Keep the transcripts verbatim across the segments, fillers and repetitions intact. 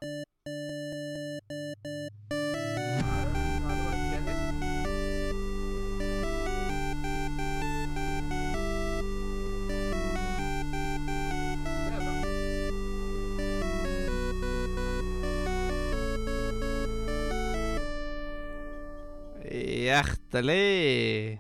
Hjertelig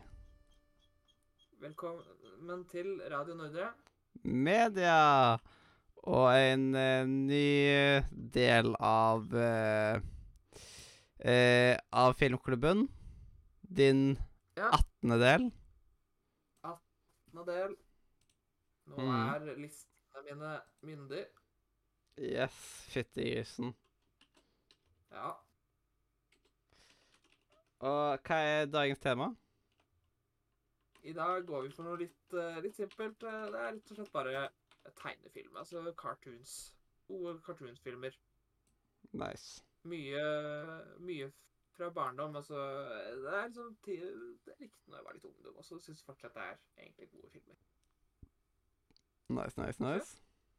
Velkommen til Radio Nordre. media og en eh, ny del av eh, eh, av filmklubben. Din Ja, attende del. attende del. Nå Mm. er listene mine myndig. Yes, fytti grisen. Ja. Og hva er dagens tema? I dag går vi for noe litt, eh, litt simpelt. Eh, Det er rett og slett bare tegnefilm, altså cartoons. Gode cartoonsfilmer. Nice. Mye, mye fra barndom. Altså, det er liksom ti- det likte når jeg var litt ungdom, og så synes jeg fortsatt det er egentlig gode filmer. Nice, nice, nice.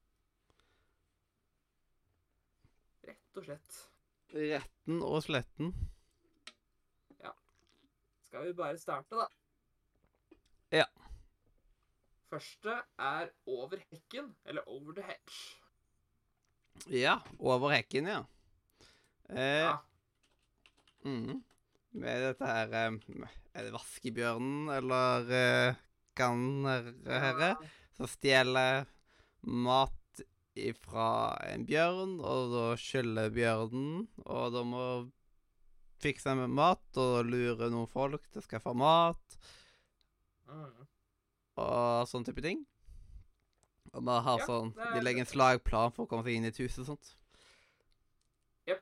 Rett og slett. Retten og sletten. Skal vi bare starte, da? Ja. Første er Over hekken, eller Over the Hedge. Ja, over hekken, ja. Eh, Ja. mhm. Med dette her eh, Er det vaskebjørnen, eller eh, Gannerherre, som stjeler mat ifra en bjørn, og da skyller bjørnen, og da må fikse med mat, og lure noen folk til å skaffe mat, Mm. og sånn type ting. Og man har Ja, sånn, det er- de legger en slagplan for å komme seg inn i et hus og sånt. Jepp.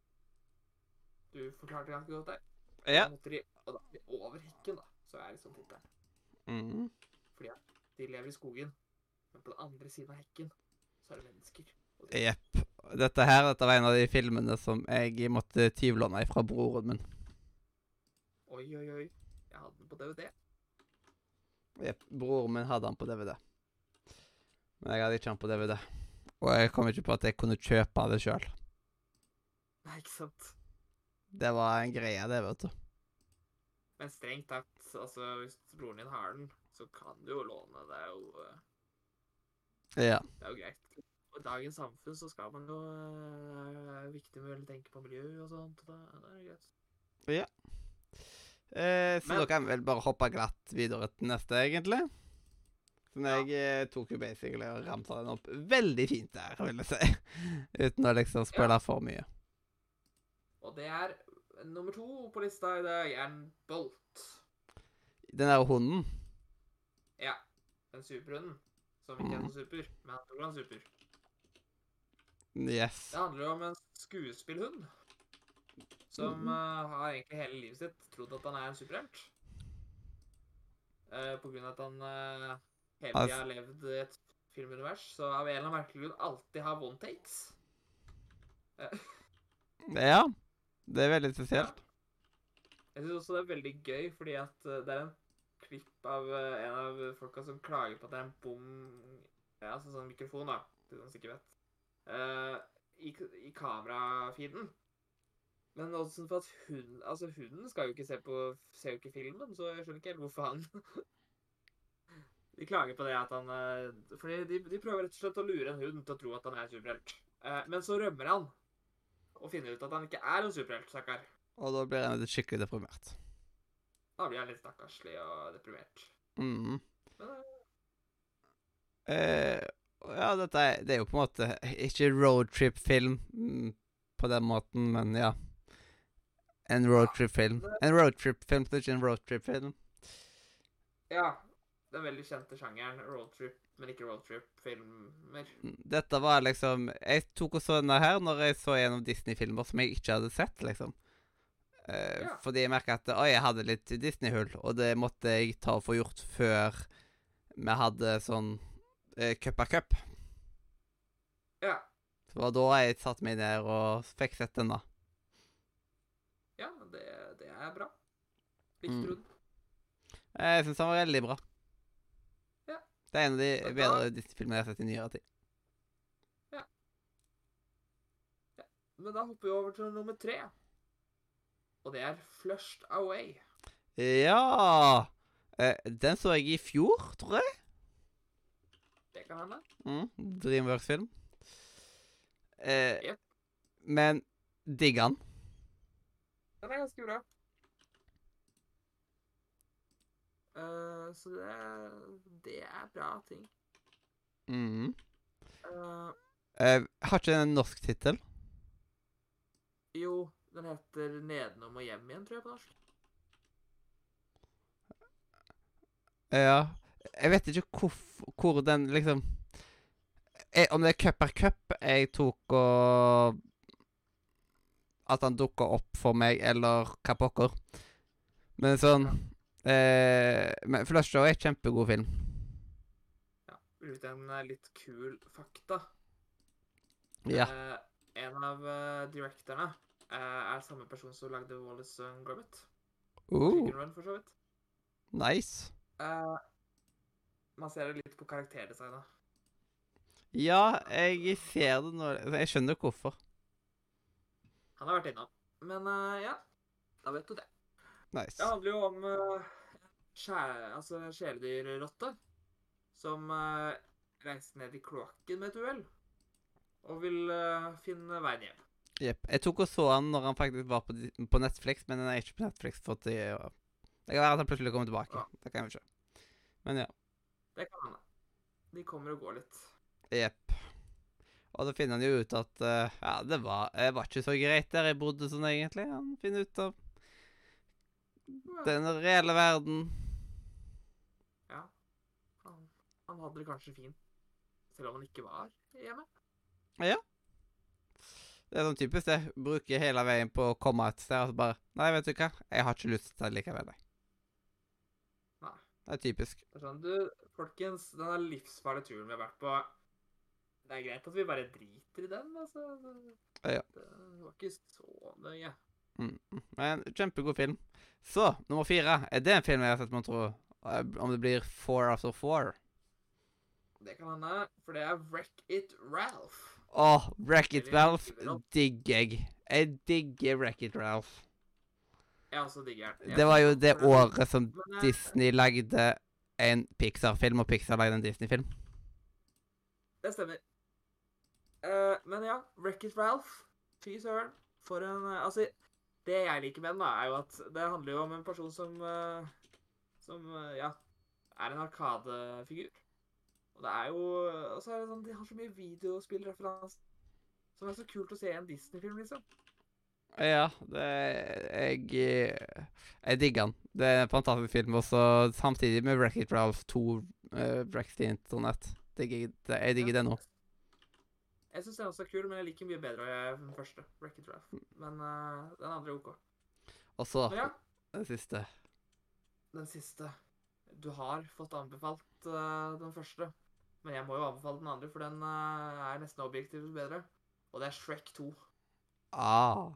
Du forklarte ganske godt der. Ja. Da måtte de, og da er de over hekken, da. Så er liksom tittelen. Mhm. Fordi at de lever i skogen, men på den andre siden av hekken så er det mennesker. Og de- Jepp. Dette her dette var en av de filmene som jeg måtte tyvlåne fra broren min. Oi, oi, oi. Jeg hadde den på D V D. Jepp. Broren min hadde han på D V D. Men jeg hadde ikke han på D V D. Og jeg kom ikke på at jeg kunne kjøpe det sjøl. Nei, ikke sant. Det var en greie, det, vet du. Men strengt tatt, altså, hvis broren din har den, så kan du jo låne. Det er jo, eh, Ja. det er jo greit. Og i dagens samfunn så skal man jo eh, Det er viktig med å tenke på miljø og sånt. Og da, da er det greit. Ja. Eh, så Men- da kan vi vel bare hoppe glatt videre til neste, egentlig. Så Ja. jeg eh, tok jo basically og ramsa den opp veldig fint der, vil jeg si. Uten å liksom spille Ja. for mye. Og det er nummer to på lista i dag, er en Bolt. Den der hunden. Ja, den superhunden. Som ikke er så super, men han tror han er super. Yes. Det handler jo om en skuespillhund. Som Mhm. eh, har egentlig hele livet sitt trodd at han er en superhelt. Eh, på grunn av at han eh, hele Altså- tida har levd i et filmunivers, så av en eller annen merkelig grunn alltid har one takes. Eh, Ja. Det er veldig spesielt. Jeg syns også det er veldig gøy, fordi at eh, det er en klipp av eh, en av folka som klager på at det er en bom Ja, altså sånn mikrofon, da, til den som ikke vet. eh, i, I kamerafeeden. Men også for at hun, altså hunden skal jo ikke se på ser jo ikke filmen, så jeg skjønner ikke helt hvorfor han De klager på det at han eh, Fordi de, de prøver rett og slett å lure en hund til å tro at han er en superhelt. Eh, men så rømmer han og finner ut at han ikke er en superhelt, stakkar. Og da blir jeg litt skikkelig deprimert. Da blir han litt stakkarslig og deprimert. Mhm. Men eh, Eh, ja, dette er, det er jo på en måte ikke roadtrip-film mm, på den måten, men ja. En roadtrip-film. det- En roadtrip-film, det er ikke en roadtrip-film. ja. Den veldig kjente sjangeren roadtrip, men ikke roadtrip-filmer. Dette var liksom Jeg tok og så denne her når jeg så en av Disney-filmer som jeg ikke hadde sett, liksom. Eh, Ja. Fordi jeg merka at oi, jeg hadde litt Disney-hull, og det måtte jeg ta og få gjort før vi hadde sånn eh, cup av cup. Ja. Så det var da jeg satte meg ned og fikk sett denne. Ja, det, det er bra. Likte Mm. du den? Jeg syns den var veldig bra. Ja. Det er en av de Men da- bedre Disney-filmene jeg har sett i nyere tid. Men da hopper vi over til nummer tre. Og det er Flushed Away. Ja! Eh, den så jeg i fjor, tror jeg. Det kan hende. Mm, Dreamworks-film. Eh, Jep. Men digger den. Den er ganske bra. Eh, så det, det er bra ting. Mm. Eh, Eh, har ikke den en norsk tittel? jo, den heter Nedenom og hjem igjen, tror jeg på norsk. Ja. Jeg vet ikke hvorf, hvor den liksom jeg, Om det er cup er cup jeg tok og At han dukker opp for meg, eller hva pokker. Men sånn eh, Men Flush Show er en kjempegod film. Ja, ut en eh, litt kul fakta. Ja. Eh, en av uh, directorene eh, er samme person som lagde Wallace and Gromit. Uh, Chicken Run, for så vidt. nice. Eh, man ser det litt på karakterdesignet. Ja, jeg ser det nå. Jeg skjønner hvorfor. Han har vært innom. Men eh, ja, da vet du det. Nice. Det handler jo om uh, skjæ, altså kjæledyrrotte som uh, reiser ned i kloakken med et uhell og vil uh, finne veien hjem. Jepp. Jeg tok og så han når han faktisk var på, di- på Netflix, men den er ikke på Netflix. For at det, det kan være at han plutselig kommer tilbake. Ja. Det kan jeg jo ikke. Men ja. Det kan hende. De kommer og går litt. Jepp. Og da finner han jo ut at eh, ja, det var, det var ikke så greit der jeg bodde sånn egentlig. Han finner ut av den reelle verden. Ja. Han, han hadde det kanskje fint, selv om han ikke var hjemme. Ja. Det er sånn typisk det. Bruke hele veien på å komme et sted, og så bare nei, vet du hva? Jeg har ikke lyst til det likevel. jeg. Nei. Det er typisk. Det er sånn, du, folkens, denne livsfarlige turen vi har vært på, det er greit at vi bare driter i den, altså. Ja. Det var ikke så nøye. Mm. mm. Men kjempegod film. Så, nummer fire. Er det en film jeg har sett, man tror, eh, om det blir Four After Four? Det kan hende, for det er Wreck-It Ralph. Åh, Wreck-It Eller Ralph Ralph. digger jeg. Jeg digger Wreck-It Ralph. Jeg også digger den. Jeg Det var jo synes det den er- året som Men, eh, Disney lagde en Pixar-film, og Pixar lagde en Disney-film. Det stemmer. Eh, men ja, Wreck-It Ralph. Fy søren. For en eh, Altså, det jeg liker med den, da, er jo at det handler jo om en person som eh, Som, eh, ja, er en arkadefigur. Og det er jo Og så er det sånn, de har så mye videospillreferanser. Som er så kult å se i en Disney-film, liksom. Ja, det Jeg eh, Jeg digger den. Det er en fantastisk film. Og så samtidig med Wreck-It Ralph to, uh, Wreck the Internet. Digger, jeg det- jeg digger det nå. Jeg syns den også er kul, men jeg liker mye bedre eh, den første. Wreck-It Ralph. Men eh, den andre er OK. Og så Men ja, den siste. den siste. Du har fått anbefalt eh, den første. Men jeg må jo anbefale den andre, for den eh, er nesten objektivt bedre. Og det er Shrek to. Ah.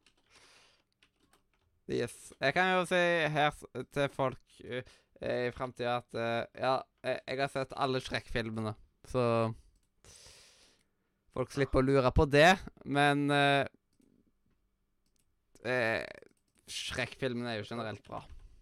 Yes. Jeg kan jo si her s- til folk uh, i framtida at uh, ja, jeg, jeg har sett alle Shrek-filmene, så folk slipper å lure på det, men uh, uh, Shrek-filmene er jo generelt bra.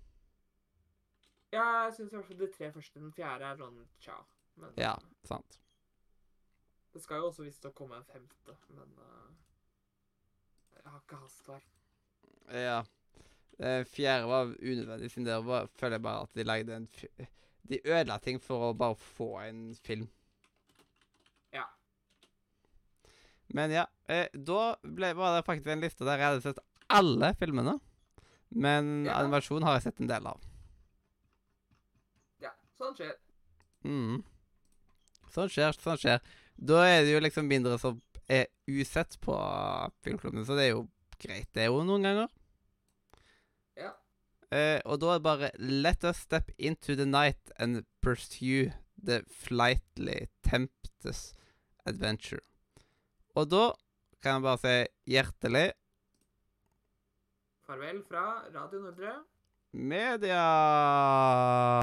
Ja, jeg syns i hvert fall de tre første. Den fjerde er sånn tja. Men Ja, sant. det skal jo også visst å komme en femte, men eh, jeg har ikke hastverk. Ja. Det fjerde var unødvendig, siden det var, føler jeg bare at de lagde en fi De ødela ting for å bare få en film. Ja. Men ja, eh, da ble, var det faktisk en liste der jeg hadde sett alle filmene. Men Ja. animasjon har jeg sett en del av. Ja, sånn skjer. Mm. Sånn skjer, sånn skjer. Da er det jo liksom mindre som er usett på filmklubben, så det er jo greit, det er jo noen ganger. Ja. Eh, og da er det bare let us step into the night and pursue the flightly tempest adventure. Og da kan jeg bare si hjertelig Farvel fra Radio Nordre. media!